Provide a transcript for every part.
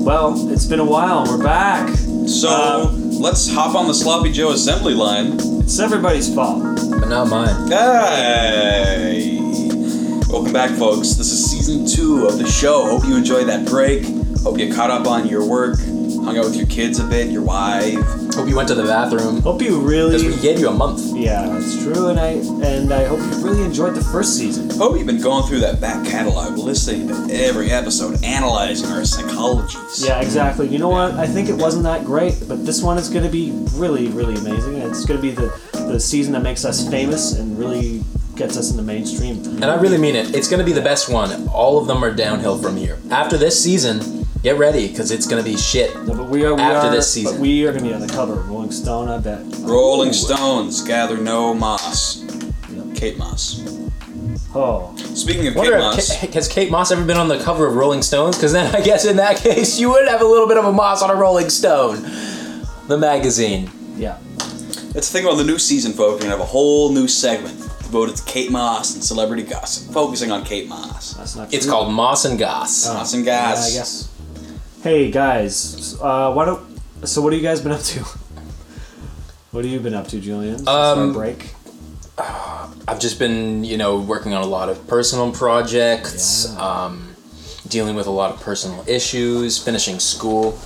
Well, it's been a while. We're back. So, let's hop on the Sloppy Joe assembly line. It's everybody's fault. But not mine. Hey! Welcome back, folks. This is season 2 of the show. Hope you enjoyed that break. Hope you caught up on your work, hung out with your kids a bit, your wife. Hope you went to the bathroom. Hope you really... Because we gave you a month. Yeah, it's true, and I hope you really enjoyed the first season. Hope you've been going through that back catalog, listening to every episode, analyzing our psychologies. Yeah, exactly. You know what? I think it wasn't that great, but this one is going to be really, really amazing. It's going to be the season that makes us famous and really gets us in the mainstream. And I really mean it. It's going to be the best one. All of them are downhill from here. After this season, get ready, because it's going to be shit. No, but we are this season. But we are going to be on the cover of Rolling Stone, I bet. Rolling Stones gather no moss. Kate Moss. Oh. Speaking of Kate Moss... Has Kate Moss ever been on the cover of Rolling Stones? Because then I guess in that case, you would have a little bit of a moss on a Rolling Stone. The magazine. Yeah. That's the thing about the new season, folks. We're going to have a whole new segment devoted to Kate Moss and celebrity gossip, focusing on Kate Moss. That's not true. It's called Moss and Goss. Moss and Goss. Yeah, I guess. Hey, guys. So what have you guys been up to? What have you been up to, Julian? Since our break? I've just been, working on a lot of personal projects, dealing with a lot of personal issues, finishing school.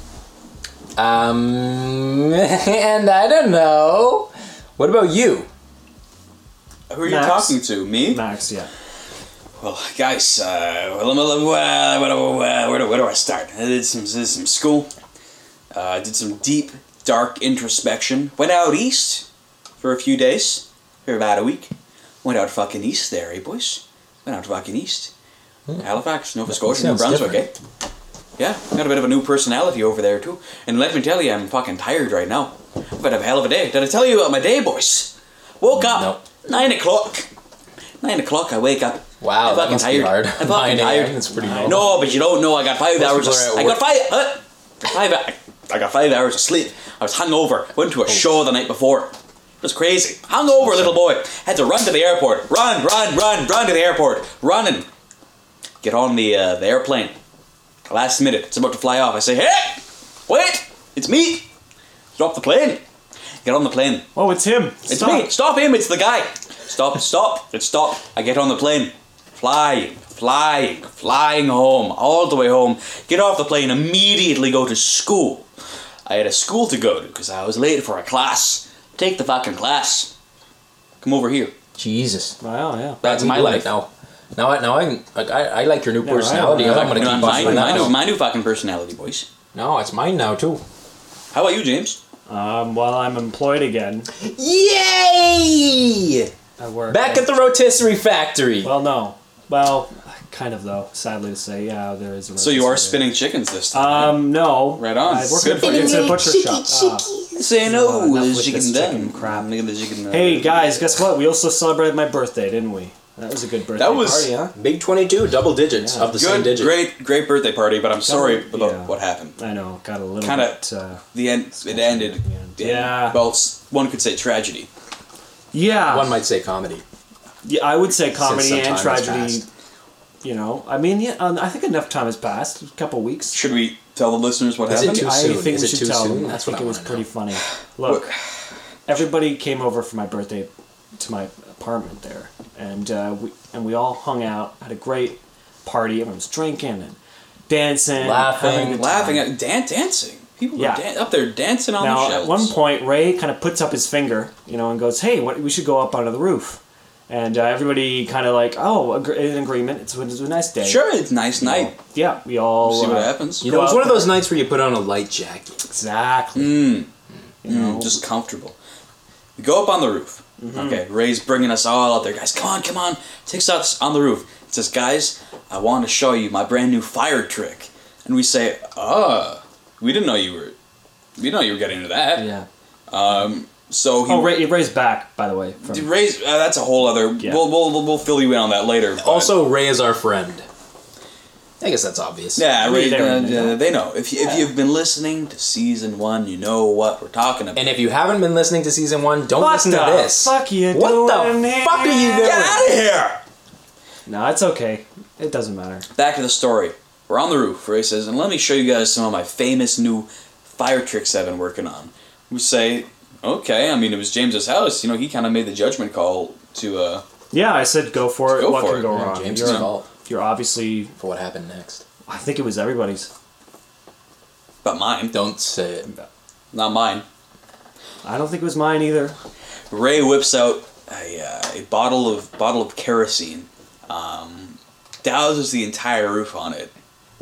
And I don't know. What about you? Who are you Max. talking to? Me? Max, yeah. Well, guys, where do I start? I did some school. Did some deep, dark introspection. Went out east for a few days. For about a week. Went out fucking east there, eh, boys? Went out fucking east. Halifax, Nova Scotia, New Brunswick, eh? Yeah, got a bit of a new personality over there, too. And let me tell you, I'm fucking tired right now. I've had a hell of a day. Did I tell you about my day, boys? Woke up, Nope. 9 o'clock. 9 o'clock, I wake up. Wow, I'm that fucking must tired. be hard. I'm fucking 9 tired. a.m., that's pretty normal. No, but you don't know. I got 5 hours. people are at I got five I got 5 hours of sleep. I was hungover. Went to a show the night before. It was crazy. Hungover, little boy. Had to run to the airport. Run to the airport. Run and get on the airplane. Last minute, it's about to fly off. I say, hey, wait, it's me. Stop the plane. Get on the plane. Oh, it's him. It's me. Stop him. It's the guy. Stop. It's stop. I get on the plane. Flying home. All the way home. Get off the plane. Immediately go to school. I had a school to go to because I was late for a class. Take the fucking class. Come over here. Jesus. Wow, yeah. That's my life now. Now I like your new personality. right. I'm going to keep busting that out. My new fucking personality, boys. No, it's mine now, too. How about you, James? Well, I'm employed again. Yay! I work. Back at the rotisserie factory. Well, no. Well, kind of, though. Sadly to say, yeah, there is a So you are rotisserie. spinning chickens this time. No. Right on. I work Good for you. it's a butcher shop. Say no, enough the with chicken this done. chicken crap. Look at the chicken. Hey, guys, guess what? We also celebrated my birthday, didn't we? That was a good birthday That was- party, huh? Big 22, double digits of the same Good, digit. great birthday party, but I'm sorry about yeah. what happened. I know, got a little Kinda- bit... The end. It ended. Yeah. Well, one could say tragedy. yeah. One might say comedy. Yeah, I would say comedy some and time has tragedy. passed. I mean, yeah, I think enough time has passed. A couple weeks. Should we tell the listeners what Is it happened? too I soon? think Is we it should too tell soon? them. That's I think what it I was wanna pretty know. funny. Look, everybody came over for my birthday to my apartment there, and we all hung out, had a great party. Everyone was drinking and dancing, having a good time. Dancing. People Yeah. were up there dancing on the Now, shelves. at one point, Ray kind of puts up his finger, and goes, "Hey, we should go up onto the roof." And everybody kind of like, in agreement. It was a nice day. Sure, it's a nice night. Yeah, we all See what happens. You know, it's one of those nights where you put on a light jacket. Exactly. Just comfortable. We go up on the roof. Okay, Ray's bringing us all up there. Guys, come on. Takes us on the roof. He says, guys, I want to show you my brand new fire trick. And we say, we didn't know you were getting into that. Yeah. So he Ray's back, by the way. Ray's that's a whole other. Yeah. We'll fill you in on that later. but- Also, Ray is our friend. I guess that's obvious. yeah, Ray. They They know. If you've been listening to season 1, you know what we're talking about. And if you haven't been listening to season 1, don't listen to this. Fuck you What doing the here? fuck are you doing? Get out of here! No, it's okay. It doesn't matter. Back to the story. We're on the roof. Ray says, and let me show you guys some of my famous new fire tricks I've been working on. We say, okay, I mean, it was James's house. You know, he kind of made the judgment call to... Yeah, I said go for it. Go what for can it. go Yeah, wrong? James's fault You're obviously... for what happened next. I think it was everybody's. But mine. Don't say it. Not mine. I don't think it was mine either. Ray whips out a bottle of kerosene, douses the entire roof on it.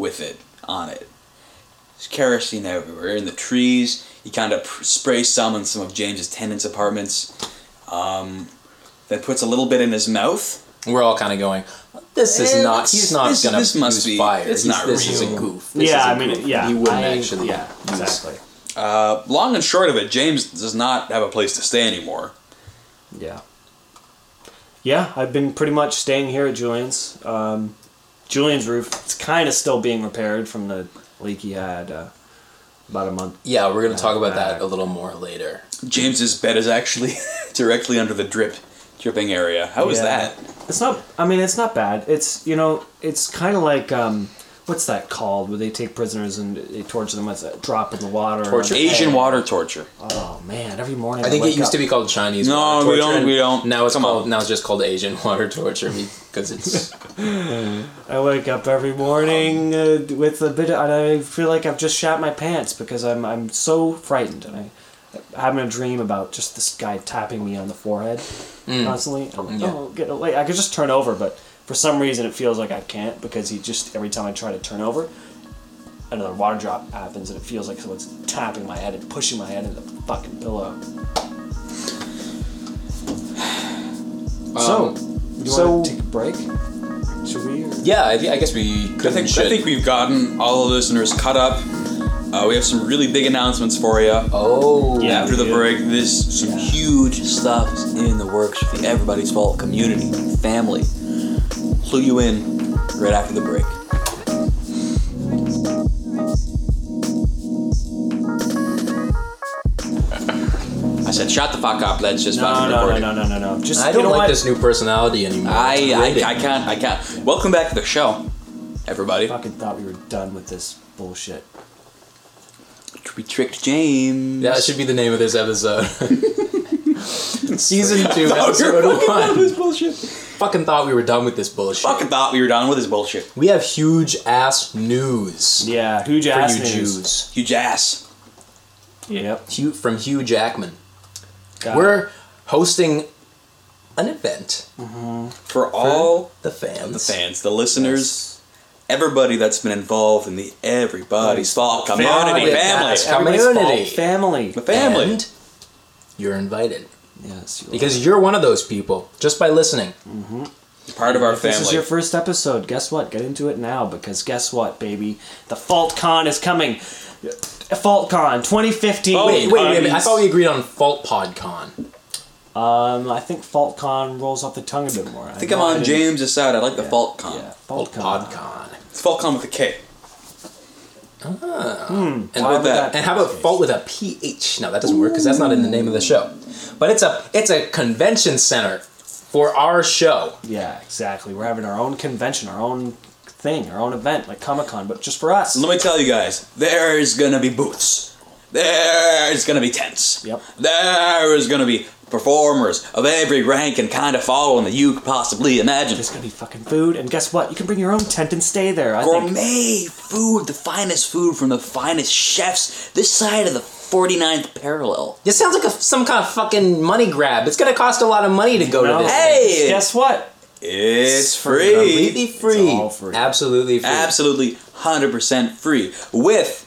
There's kerosene everywhere in the trees. He kind of sprays some in some of James's tenants' apartments. Then puts a little bit in his mouth. We're all kind of going, this is not, he's not going to must use be, fire. it's not This is real. a goof. This Yeah, is a I mean, goof. yeah. He wouldn't I- actually Yeah, use. exactly. Long and short of it, James does not have a place to stay anymore. Yeah. Yeah, I've been pretty much staying here at Julian's. Julian's roof, it's kind of still being repaired from the leak he had about a month. Yeah, we're going to talk about back. that a little more later. James's bed is actually directly under the dripping area. How is Yeah. that? It's not, I mean, it's not bad. It's, you know, it's kind of like, what's that called? Where they take prisoners and they torture them with a drop in the water. Torture. Asian water torture. Oh, man, every morning I think wake it used up- to be called Chinese No, water we torture. don't- and we don't. Now it's Come called. on. Now it's just called Asian water torture because it's. I wake up every morning with a bit, and I feel like I've just shat my pants because I'm so frightened, and I'm having a dream about just this guy tapping me on the forehead constantly. I'm like, Yeah. oh, get away! I could just turn over, but for some reason it feels like I can't because he just every time I try to turn over, another water drop happens, and it feels like someone's tapping my head and pushing my head into the fucking pillow. So, you want to take a break? Should we? Or? Yeah, I guess we could. I think we've gotten all the listeners caught up. We have some really big announcements for you. Oh. Yeah. After the we do. break, there's some huge stuff in the works for the Everybody's Fault community, family. Clue you in right after the break. I said, shut the fuck up. Let's just fucking record it. No. Just I you don't know like what? this new personality anymore. It's I grating. can't. Welcome back to the show, everybody. I fucking thought we were done with this bullshit. We tricked James. That should be the name of this episode. Season 2, Thought we were episode fucking done with 1. this bullshit. Fucking thought we were done with this bullshit. Fucking thought we were done with this bullshit. We have huge ass news Yeah, huge for ass you news. Jews. Huge ass. Yep. From Hugh Jackman. Got We're hosting an event For all the fans. the fans, the listeners, everybody that's been involved in the Everybody's Fault community, Family. family. Yes. Everybody's Community. fault. Family. The family. And you're invited. Yes. You Because you're one of those people, just by listening. Part of our If this is your family. first episode, guess what? Get into it now because guess what, baby? The Fault Con is coming. Fault Con 2015. Oh, Wait, a minute. I thought we agreed on Fault PodCon. I think Fault Con rolls off the tongue a bit more. I think I'm on James's side. I like the Fault Con. Yeah, Fault Fault Con. PodCon. It's Fault Con with a K. And How about would that? And how about Fault with a PH? No, that doesn't work because that's not in the name of the show. But it's a convention center for our show. Yeah, exactly. We're having our own convention, our own thing, our own event, like Comic-Con, but just for us. Let me tell you guys, there's gonna be booths. There's gonna be tents. Yep. There is gonna be performers of every rank and kind of following that you could possibly imagine. There's gonna be fucking food, and guess what? You can bring your own tent and stay there. I think. Gourmet food, the finest food from the finest chefs this side of the 49th parallel. This sounds like some kind of fucking money grab. It's gonna cost a lot of money to go No. to this. Hey! Guess what? It's Completely free. free. It's all free. Absolutely free. Absolutely 100% free with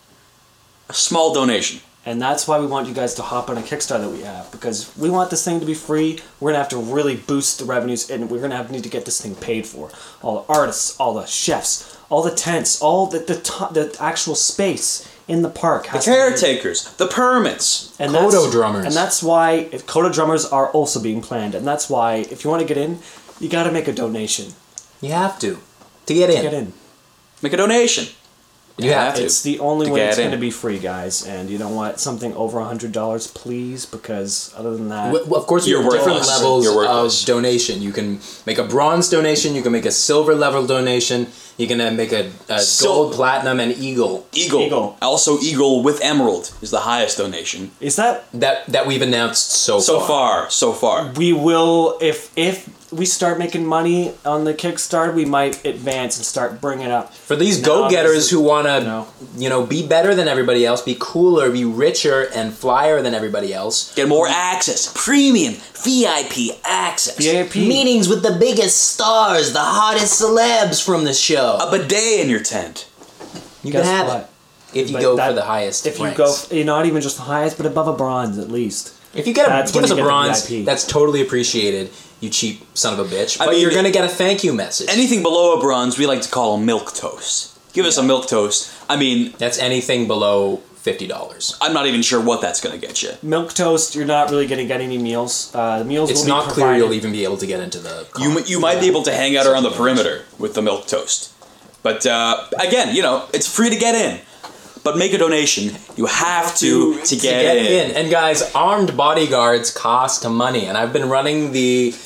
a small donation. And that's why we want you guys to hop on a Kickstarter that we have, because we want this thing to be free. We're gonna have to really boost the revenues, and we're gonna need to get this thing paid for. All the artists, all the chefs, all the tents, all the actual space in the park. The Has to be- caretakers, the permits. and Kodo that's- drummers. And that's why Kodo drummers are also being planned, and that's why if you want to get in, you got to make a donation You have to get in. to get in. Make a donation. You have to. It's the only To way get it's in. going to be free, guys. And you know what? Something over $100, please, because other than that, Well, of course, you You're have different worthless. levels You're of worthless. donation. You can make a bronze donation. You can make a silver level donation. You can make a gold, platinum, and eagle. Eagle. Also, Eagle with Emerald is the highest donation. is that That we've announced so So far. we will if we start making money on the Kickstarter, we might advance and start bringing up. For these Now, go-getters who want to, No. be better than everybody else, be cooler, be richer and flyer than everybody else. Get more access, premium, VIP access. VIP. Meetings with the biggest stars, the hottest celebs from the show. A bidet in your tent. You Guess can have what? it if you But go that- for the highest. If you ranks. go, not even just the highest, but above a bronze at least. If you get That's give when us a you get the bronze, VIP. that's totally appreciated. You cheap son of a bitch. I But mean, you're gonna get a thank you message. Anything below a bronze, we like to call a milk toast. Give us a milk toast. I mean, That's anything below $50. I'm not even sure what that's going to get you. Milk toast, you're not really going to get any meals. The meals It's will be not clear provided. you'll even be able to get into the. You might be able to hang out around the perimeter with the milk toast. But again, it's free to get in. But make a donation. You have to get in. And guys, armed bodyguards cost money, and I've been running the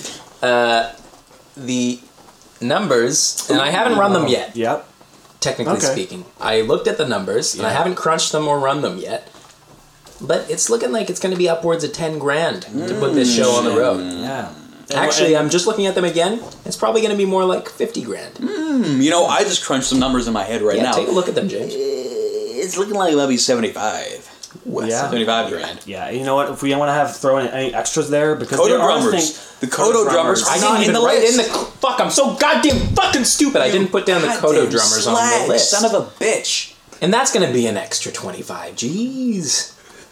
numbers, and I haven't run them yet. Yep. Technically Okay. speaking, I looked at the numbers, and I Yeah. haven't crunched them or run them yet. But it's looking like it's going to be upwards of $10,000 to put this show on the road. Yeah. Actually, I'm just looking at them again. It's probably going to be more like $50,000. I just crunched some numbers in my head right Yeah, now. take a look at them, James. It's looking like maybe 75. Yeah. 75 grand. Yeah, you know what? If we want to have throw in any extras there, because Kodo there are drummers. things. The Kodo drummers. I Not didn't in even the write list. in the fuck. I'm so goddamn fucking stupid. I didn't put down the Kodo Goddamn drummers on slag, the list. Son of a bitch. And that's gonna be an extra 25. Jeez.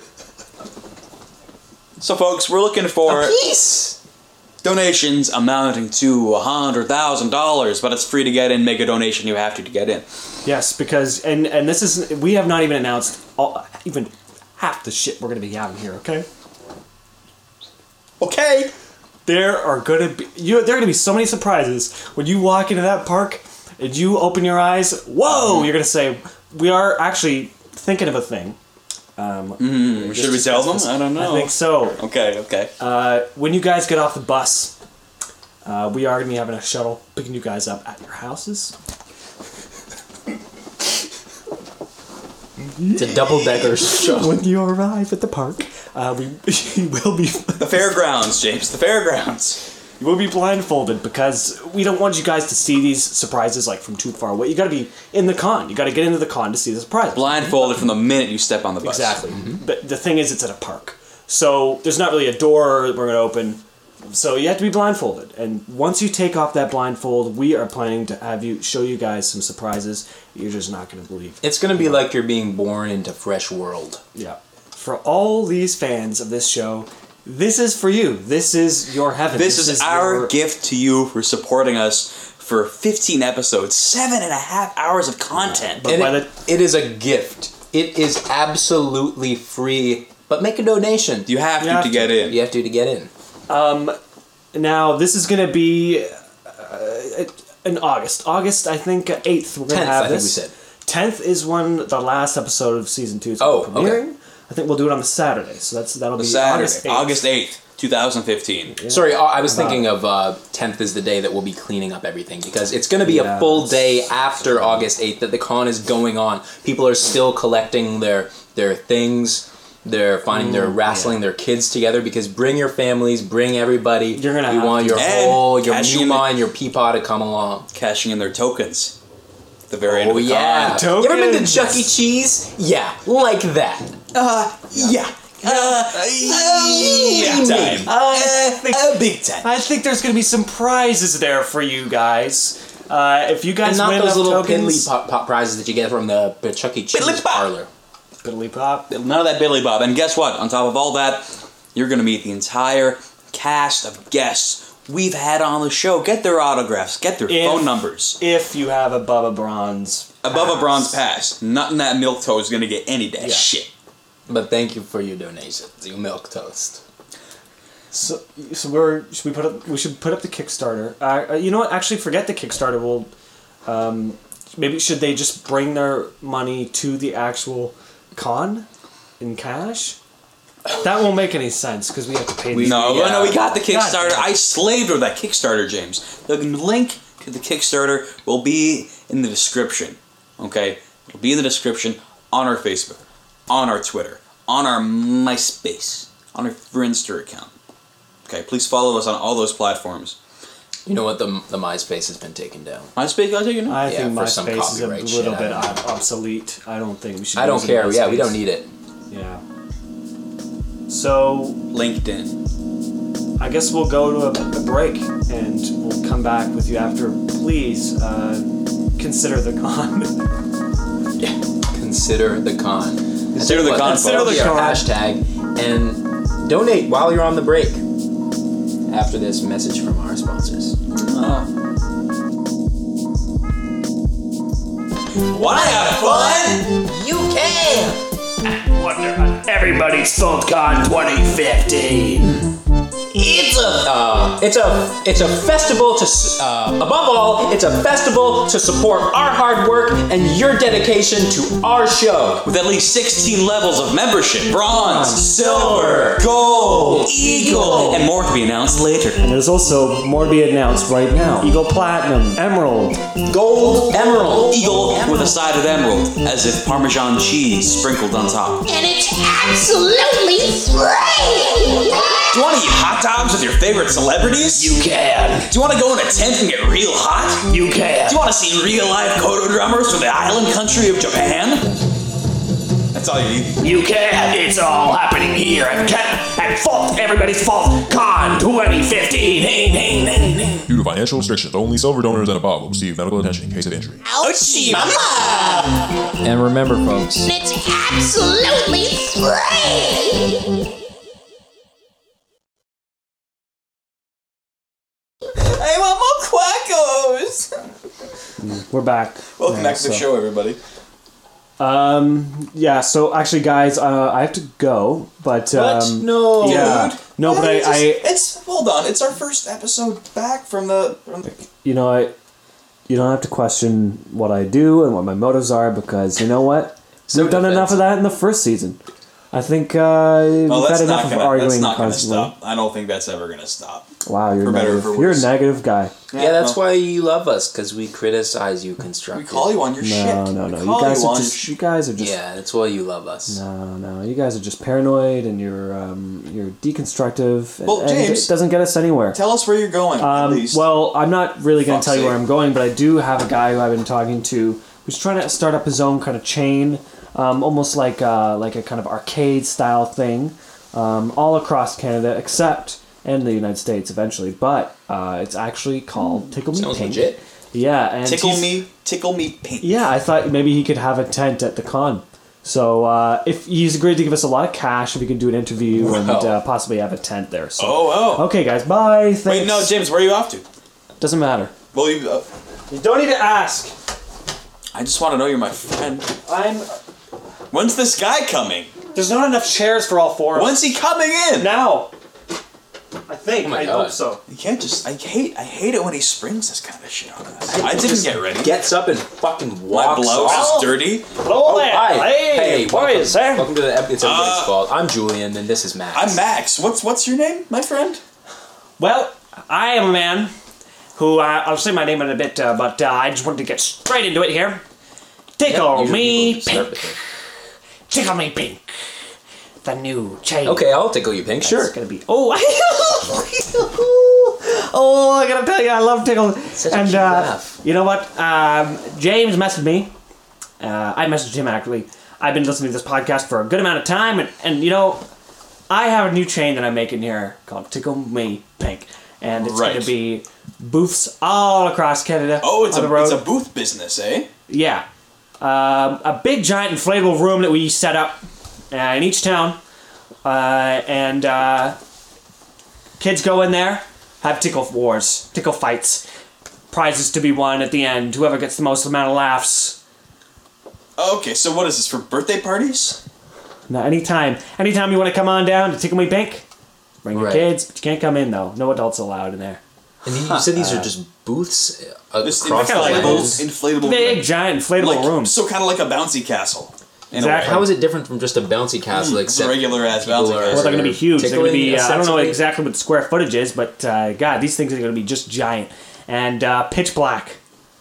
So, folks, we're looking for A piece. donations amounting to $100,000, but it's free to get in. Make a donation. You have to get in. Yes, because and this is we have not even announced even half the shit we're going to be having here. Okay. Okay. There are gonna be there are gonna be so many surprises when you walk into that park and you open your eyes. Whoa! You're gonna say, "We are actually thinking of a thing." Should we tell them? I don't know. I think so. Okay. When you guys get off the bus, we are gonna be having a shuttle picking you guys up at your houses. It's a double-decker show. When you arrive at the park, we will be The fairgrounds, James. The fairgrounds. you will be blindfolded because we don't want you guys to see these surprises like from too far away. You got to be in the con. You got to get into the con to see the surprise. Blindfolded from the minute you step on the bus. Exactly. But the thing is, it's at a park, so there's not really a door we're going to open. So you have to be blindfolded. And once you take off that blindfold, we are planning to have you show you guys some surprises you're just not going to believe. It's gonna be like you're being born into fresh world. Yeah. For all these fans of this show, this is for you. This is your heaven. This is our your- gift to you for supporting us for 15 episodes, 7.5 hours of content. But And by it is a gift. It is absolutely free. But make a donation. You have You to have to to. get in. You have to get in. Now, this is going to be in August. August, I think, 8th, we're going 10th, to have I think this. we said. 10th is when the last episode of Season 2 is Oh, premiering. okay. I think we'll do it on the Saturday, so that'll be Saturday, August 8th. August 8th, 2015. Sorry, I was thinking of 10th is the day that we'll be cleaning up everything because it's going to be a full day after August 8th that the con is going on. People are still collecting their things. They're finding they're wrestling their kids together because bring your families, bring everybody. You're gonna we have want to. your And whole, your cashing in Muma the- and your Peepaw to come along. Cashing in their tokens. At the very end Oh of the yeah. con. You ever been to Tokens. Chuck E. Cheese? Yeah, like that. Yeah. Big time. Big time. I think there's going to be some prizes there for you guys. If you guys And not win those enough little tokens, piddly pop prizes that you get from the Chuck E. Cheese Piddly pop. parlor. Piddly pop. None of that Billy Bob. And guess what? On top of all that, you're going to meet the entire cast of guests we've had on the show. Get their autographs. Get their phone numbers. If you have above a bronze. Above a pass. bronze pass. Nothing that milk toast is going to get any of that Yeah. shit. But thank you for your donations, you milk toast. So we should put up the Kickstarter. You know what? Actually, forget the Kickstarter. maybe should they just bring their money to the actual con in cash? That won't make any sense because we have to pay. We got the Kickstarter. I slaved over that Kickstarter, James. The link to the Kickstarter will be in the description. Okay, it'll be in the description on our Facebook, on our Twitter, on our MySpace, on our Friendster account. Okay, please follow us on all those platforms. You know what? The MySpace has been taken down. MySpace got taken down? I think for some MySpace is a copyright little shit, bit I don't know. obsolete. I don't think we should. I don't use care. MySpace. Yeah, we don't need it. Yeah. So LinkedIn. I guess we'll go to a break and we'll come back with you after. Please consider the con. Consider the con. Consider the con. Consider the con. Hashtag and donate while you're on the break. After this message from our sponsors. Wanna have fun? You can. Everybody's FoldCon 2015. It's a festival to above all, it's a festival to support our hard work and your dedication to our show. With at least 16 levels of membership. Bronze, silver, gold, eagle, and more to be announced later. And there's also more to be announced right now. Eagle Platinum, Emerald, Gold, emerald, Eagle with a side of emerald, as if Parmesan cheese sprinkled on top. And it's absolutely free! Do you want to eat hot dogs with your favorite celebrities? You can. Do you want to go in a tent and get real hot? You can. Do you want to see real-life Kodo drummers from the island country of Japan? That's all you need. You can. It's all happening here at Fault. Everybody's Fault Con 2015. Due to financial restrictions, only silver donors and above will receive medical attention in case of injury. Ouchie mama! And remember, folks, And it's absolutely free! I want more Quackos! We're back. Welcome back to the show, everybody. Yeah. So actually, guys, I have to go. But No. yeah. No, but It's hold on. It's our first episode back from the. you know, you don't have to question what I do and what my motives are because you know what? We've done enough of that in the first season. I think we've had enough of arguing That's not gonna constantly. stop. I don't think that's ever gonna stop. Wow, you're For better or negative. for You're a worse. negative guy. Yeah, that's why you love us, because we criticize you We constructively. call you on your shit. No. We You call guys you are on just. your You guys are just. Yeah, that's why you love us. No. You guys are just paranoid and you're deconstructive. Well, and James, it doesn't get us anywhere. Tell us where you're going, at least. Well, I'm not really going to Fuck's tell you where sake. I'm going, but I do have a guy who I've been talking to who's trying to start up his own kind of chain, almost like a kind of arcade style thing, all across Canada, except in the United States eventually. But it's actually called Tickle Me Sounds Pink. legit. Yeah, and tickle he's- me pink. Yeah, I thought maybe he could have a tent at the con. So if he's agreed to give us a lot of cash, if we can do an interview and Wow. possibly have a tent there. So. Oh. Okay, guys. Bye. Thanks. Wait, no, James, where are you off to? Doesn't matter. Well, You don't need to ask. I just want to know you're my friend. When's this guy coming? There's not enough chairs for all four. When's he coming in? Now? I think. Oh my I God. hope so. You can't just. I hate it when he springs this kind of shit on us. I didn't get ready. Gets up and fucking My walks blouse off. is dirty. Hello there. Hi. Hey, boys. welcome, welcome to the It's Everybody's Fault. I'm Julian, and this is Max. I'm Max. What's your name, my friend? Well, I am a man who, I'll say my name in a bit, but I just wanted to get straight into it here. Tickle Usually me people start pink. with it. Tickle me pink. The new chain. Okay, I'll tickle you pink, sure. It's gonna be. Oh, I gotta tell you, I love tickle. Such a and cute laugh. you know what? James messaged me. I messaged him actually. I've been listening to this podcast for a good amount of time, and you know, I have a new chain that I'm making here called Tickle Me Pink, and it's Right. gonna be booths all across Canada. Oh, it's on the road. it's a booth business, eh? Yeah. A big giant inflatable room that we set up in each town. And kids go in there, have tickle wars, tickle fights. Prizes to be won at the end. Whoever gets the most amount of laughs. Okay, so what is this, for birthday parties? Now, anytime you want to come on down to Tickle Me Pink, bring your Right. kids, but you can't come in though. No adults allowed in there. And you said these are just booths This across the inflatable, land. Big, giant, inflatable rooms. So kind of like a bouncy castle. In a Exactly. way. How is it different from just a bouncy castle? It's a Except regular-ass people bouncy are- castle. Well, they're going to be huge. They're going to be, tickling, I don't know essentially? exactly what the square footage is, but God, these things are going to be just giant. And pitch black.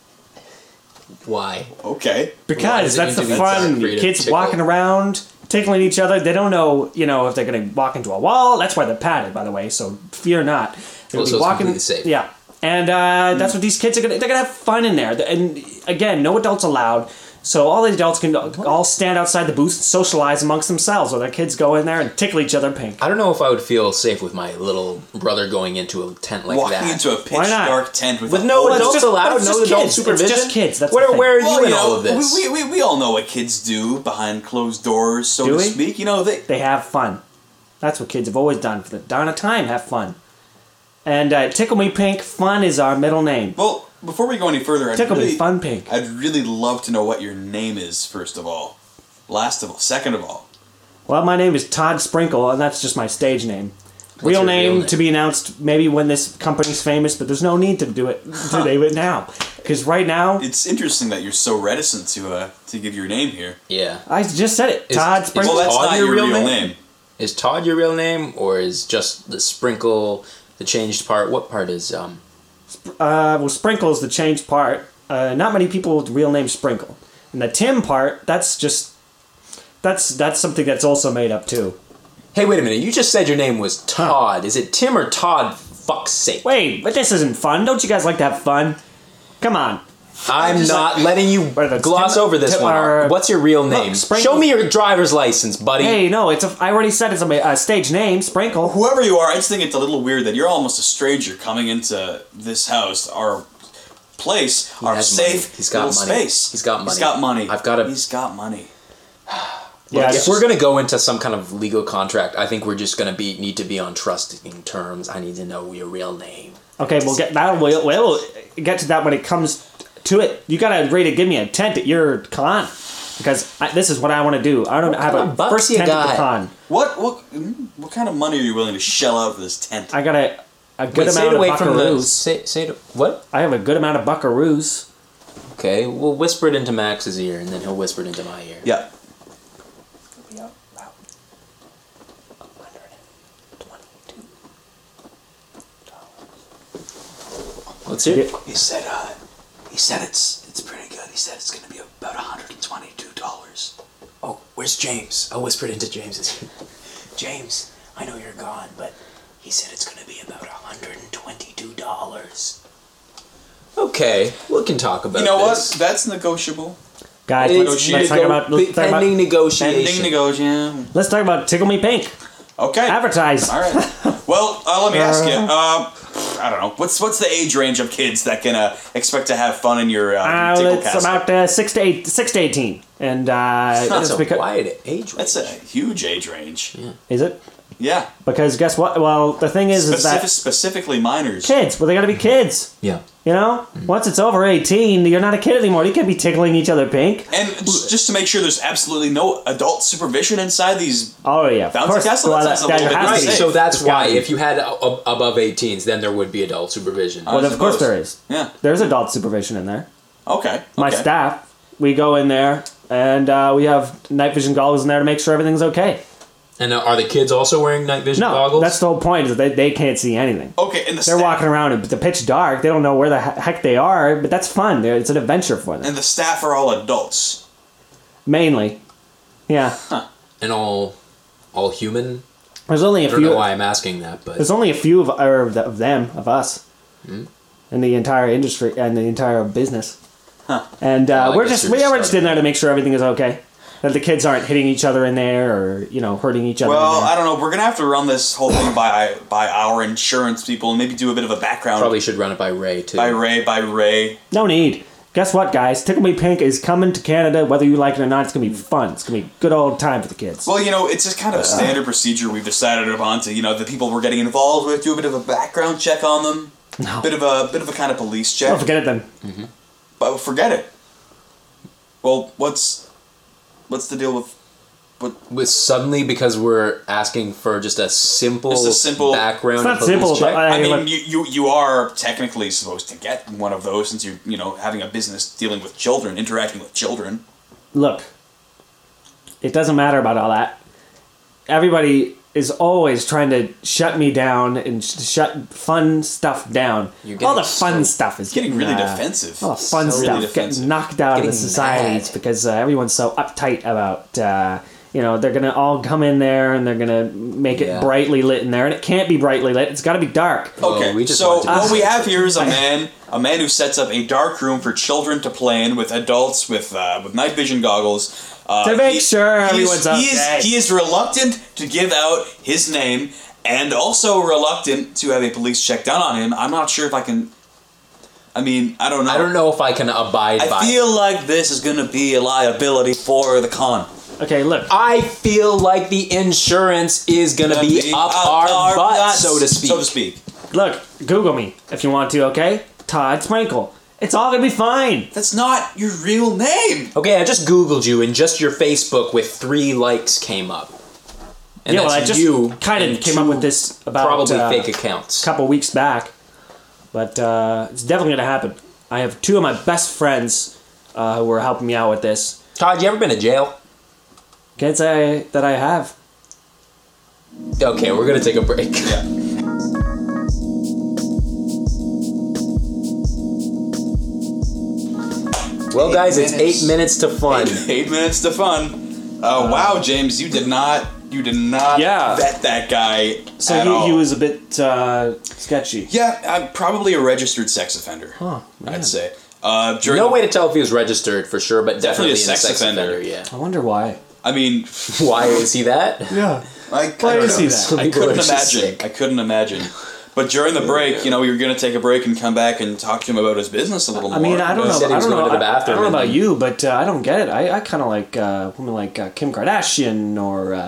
Why? Okay. Because does it that's the need to be fun. dark for you to Kids tickle? walking around, tickling each other. They don't know, if they're going to walk into a wall. That's why they're padded, by the way, so fear not. They're Well, gonna so it's completely safe. Yeah. And that's what these kids are going to... They're going to have fun in there. And, again, no adults allowed. So all the adults can all stand outside the booth and socialize amongst themselves, or their kids go in there and tickle each other pink. I don't know if I would feel safe with my little brother going into a tent like Walking that. into a pitch Why not? dark tent with With no Well, it's adults just- allowed, it's no just adult kids. It's supervision. just kids, that's where the thing. where are you Well, in all of this? We all know what kids do behind closed doors, so Do to we? speak. They have fun. That's what kids have always done for the darn of time, have fun. And Tickle Me Pink, fun is our middle name. Well, before we go any further, Tickle Me Fun Pink. I'd really love to know what your name is, first of all. Last of all. Second of all. Well, my name is Todd Sprinkle, and that's just my stage name. your Real real name name? to be announced maybe when this company's famous, but there's no need to do it to name it now. Because right now, It's interesting that you're so reticent to give your name here. Yeah. I just said it. Is- Todd is- Sprinkle. Well, that's Todd not your your real real name? name. Is Todd your real name, or is just the sprinkle the changed part? What part is Well, Sprinkle's the changed part. Not many people with the real name Sprinkle. And the Tim part, that's just... That's something that's also made up too. Hey, wait a minute. You just said your name was Todd. Is it Tim or Todd? Fuck's sake. Wait, but this isn't fun. Don't you guys like to have fun? Come on. I'm just not like- letting you What are the- gloss Tim- over this Tim- one. or- What's your real name? Sprinkle- Show me your driver's license, buddy. Hey, no, I already said it's a stage name, Sprinkle. Whoever you are, I just think it's a little weird that you're almost a stranger coming into this house, our place, our has money. safe He's got little money. space. He's got money. He's got money. He's got money. Yeah, If we're gonna go into some kind of legal contract, I think we're just gonna need to be on trusting terms. I need to know your real name. okay, we'll get that. We'll get to that when it comes to it. You gotta ready to give me a tent at your con because this is what I want to do. I don't have kind a of bucks first you tent at the got? con. What kind of money are you willing to shell out for this tent? I got a good Wait, say amount it of away from the. buckaroos. Say it. What? I have a good amount of buckaroos. Okay, we'll whisper it into Max's ear, and then he'll whisper it into my ear. Yeah. Let's hear it. He said it's pretty good. He said it's gonna be about $122. Oh, where's James? I'll whisper it into James's ear. James, I know you're gone, but he said it's gonna be about $122. Okay, we can talk about You know what? this. That's negotiable. Guys, It's let's talk about pending negotiation. Ending negotiation. let's talk about Tickle Me Pink. Okay. Advertise. All right. Well, let me ask you. I don't know. What's the age range of kids that can expect to have fun in your tickle It's castle? about 6 to 18, and That's it's a because wide age range. That's a huge age range. is it? Yeah. Because guess what? Well, the thing is that Specifically minors. kids. Well, they got to be kids. Yeah. You know, once it's over 18, you're not a kid anymore. You can't be tickling each other pink. And just to make sure there's absolutely no adult supervision inside these. Oh yeah, of Bouncy course. castle? Well, That sounds a there little bit has to Right, be. safe. so that's It's gotta why be. if you had above 18s, then there would be adult supervision. Well, I of course suppose. there is. Yeah. There's adult supervision in there. Okay. My okay. staff, we go in there, and we have night vision goggles in there to make sure everything's okay. And are the kids also wearing night vision No, goggles? that's the whole point. Is that they can't see anything. Okay, and the They're walking around in the pitch dark. They don't know where the heck they are, but that's fun. It's an adventure for them. And the staff are all adults. Mainly, yeah. and all human. There's only I a don't know few. why I'm asking that, but There's only a few of us, in the entire industry and the entire business. And I we're guess just you're we're just just in there to make sure everything is okay. That the kids aren't hitting each other in there or hurting each other. Well, in there. I don't know. We're gonna have to run this whole thing by our insurance people and maybe do a bit of a background probably should run it by Ray too. by Ray. No need. Guess what, guys? Tickle Me Pink is coming to Canada. Whether you like it or not, it's gonna be fun. It's gonna be a good old time for the kids. Well, it's just kind of a standard procedure we've decided upon to the people we're getting involved with do a bit of a background check on them, No. bit of a kind of police check. Don't forget it then. But forget it. Well, what's the deal with With suddenly because we're asking for just a simple background. It's not police simple, check? but I mean, you are technically supposed to get one of those since you're, having a business dealing with children, interacting with children. Look, it doesn't matter about all that. Everybody is always trying to shut me down and shut fun stuff down. All the fun stuff is getting really defensive. All the fun So stuff really getting knocked out of the societies because everyone's so uptight about, they're going to all come in there and they're going to make it brightly lit in there. And it can't be brightly lit. It's got to be dark. Okay, we just so want to- what we have here is a man who sets up a dark room for children to play in with adults with night vision goggles. To make sure everyone's okay. He is reluctant to give out his name and also reluctant to have a police check done on him. I'm not sure if I can... I mean, I don't know. I don't know if I can abide by I feel like this is going to be a liability for the con. Okay, look. I feel like the insurance is gonna be up our butt, nuts, so to speak. So to speak. Look, Google me if you want to, okay? Todd Sprinkle. It's all going to be fine. That's not your real name. Okay, I just Googled you and just your Facebook with 3 likes came up. And I that's just you kind and of came up 2 with this about probably fake accounts. a couple weeks back, but it's definitely going to happen. I have 2 of my best friends who are helping me out with this. Todd, you ever been to jail? Can't say that I have. Okay, we're gonna take a break. Yeah. Well, guys, it's 8 minutes to fun. 8 minutes to fun. Wow, James, you did not Yeah. vet that guy So at all. he was a bit sketchy. Yeah, I'm probably a registered sex offender. Huh, man. I'd say. No way to tell if he was registered for sure, but Definitely definitely a a sex sex offender. offender. Yeah. I wonder why. I mean, Why is he that? Yeah. I Why is he that? I People couldn't are just imagine. sick. I couldn't imagine. But during the break, we were going to take a break and come back and talk to him about his business a little more. I mean, I don't He know. said he I was don't know. going to the I bathroom don't know and about then- you, but I don't get it. I kind of like women like Kim Kardashian or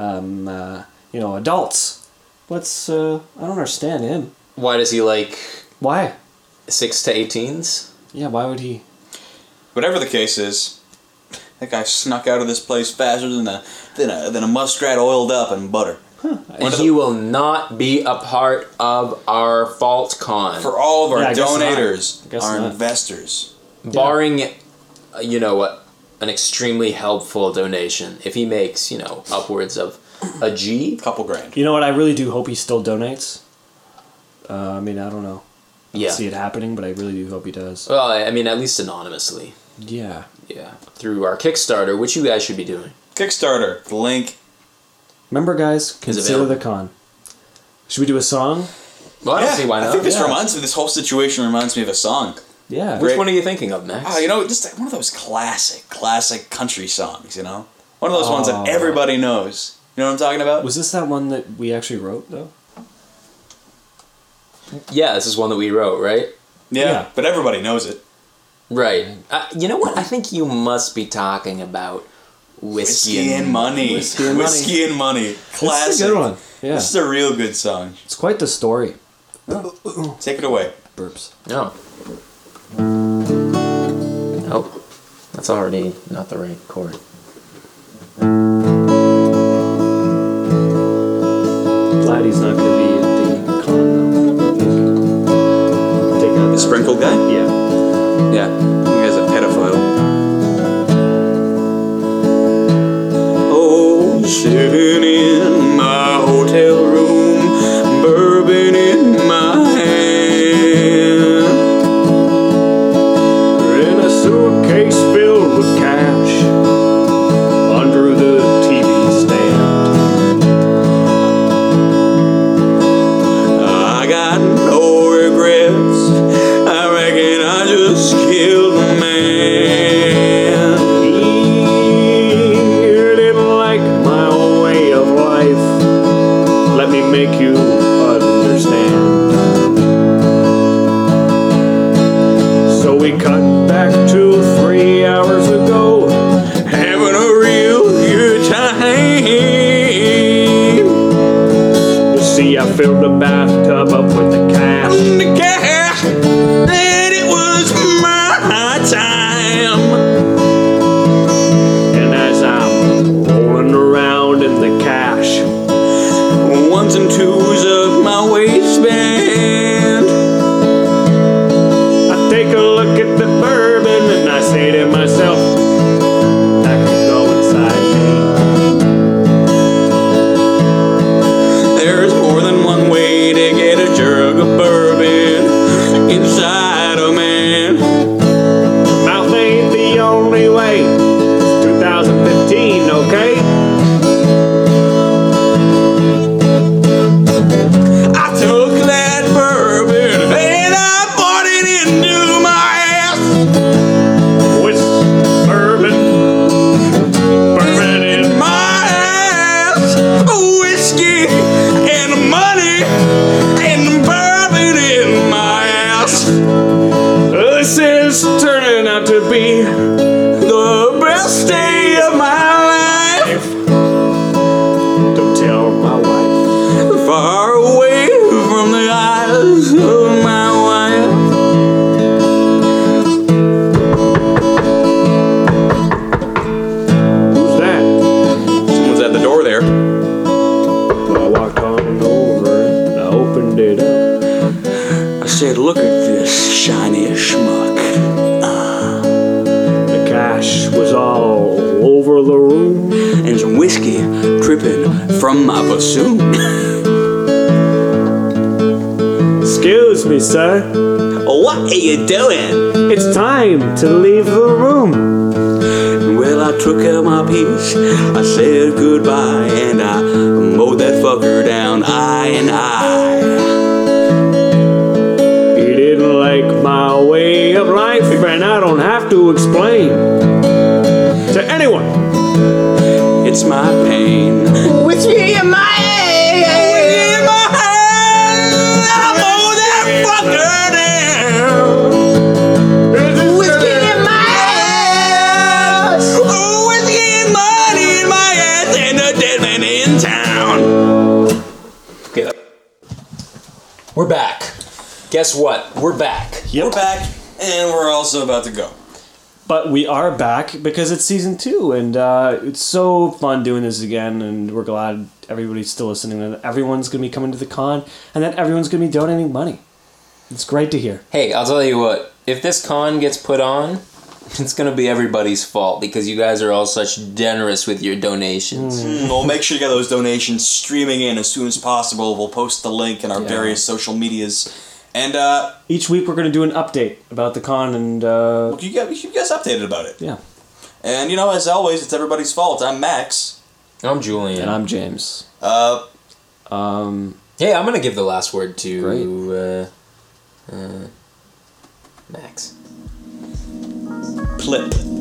adults. What's I don't understand him. Why does he like Why? 6 to 18s? Yeah. Why would he? Whatever the case is, that guy snuck out of this place faster than a muskrat oiled up in butter. And he will not be a part of our Fault Con. For all of our Yeah, I guess not. donators, I guess our not. investors. Barring, an extremely helpful donation. If he makes, upwards of a G. Couple grand. You know what? I really do hope he still donates. I mean, I don't know. I Yeah. don't see it happening, but I really do hope he does. Well, I mean, at least anonymously. Yeah. Yeah. Through our Kickstarter, which you guys should be doing. Kickstarter. The link. Remember, guys, consider available. the con. Should we do a song? Well, I don't see why I not. think this Yeah. this whole situation reminds me of a song. Yeah. Which one are you thinking of, Max? Just one of those classic country songs, One of those ones that everybody knows. You know what I'm talking about? Was this that one that we actually wrote, though? Yeah, this is one that we wrote, right? Yeah. But everybody knows it. Right. You know what? I think you must be talking about Whiskey and Money. Whiskey and Money. Whiskey and Money. Classic. This is a good one. Yeah. This is a real good song. It's quite the story. Take it away. Burps. No. Oh, that's already not the right chord. Glad he's not going to be at the con, though. Take out The sprinkle guy? Yeah. Yeah. You guy's a pedophile. Oh, sitting in my hotel room, bourbon in my hand. In a suitcase filled with cash under the TV stand. I got no regrets. I reckon I just killed a man. He didn't like my way of life. Let me make you understand. So we cut back to 3 hours ago, Having a real good time. you see I filled the bathtub up with the cash. The cash that it was my time. And as I'm rolling cash. Ones and twos of my waistband. I take a look at the bourbon and I say to myself, that could go inside me. There's more than one way to get a jug of bourbon inside a man. Mouth ain't the only way. It's 2015, okay? I took that bourbon and I poured it into my ass. With bourbon in My ass, whiskey and money and bourbon in my ass. This is turning out to be The best day of my life. don't tell my wife. Far away from the eyes of my wife. Who's that? Someone's at the door there. I walked on over and I opened it up. I said, look at this shiny schmuck. The cash was all over the room. And some whiskey dripping from my bassoon. Excuse me, sir. What are you doing? It's time to leave the room. Well, I took out my piece, I said goodbye, and I mowed that fucker down, eye and eye. He didn't like my way of life, and I don't have to explain to anyone. It's my pain. Whiskey in my ass. In my hand, I mow that fucker down. Whiskey in my ass. Oh, whiskey and money in my ass, and a dead man in town. Okay. We're back. Guess what? We're back. We're back, and we're also about to go. But we are back because it's season 2, and it's so fun doing this again, and we're glad everybody's still listening, and that everyone's going to be coming to the con, and that everyone's going to be donating money. It's great to hear. Hey, I'll tell you what. If this con gets put on, it's gonna be everybody's fault because you guys are all such generous with your donations. We'll make sure you get those donations streaming in as soon as possible. We'll post the link in our various social medias. And Each week we're going to do an update about the con, and keep you guys updated about it. yeah. And, as always, it's everybody's fault. I'm Max. I'm Julian. And I'm James. Hey, I'm gonna give the last word to Max. Plip.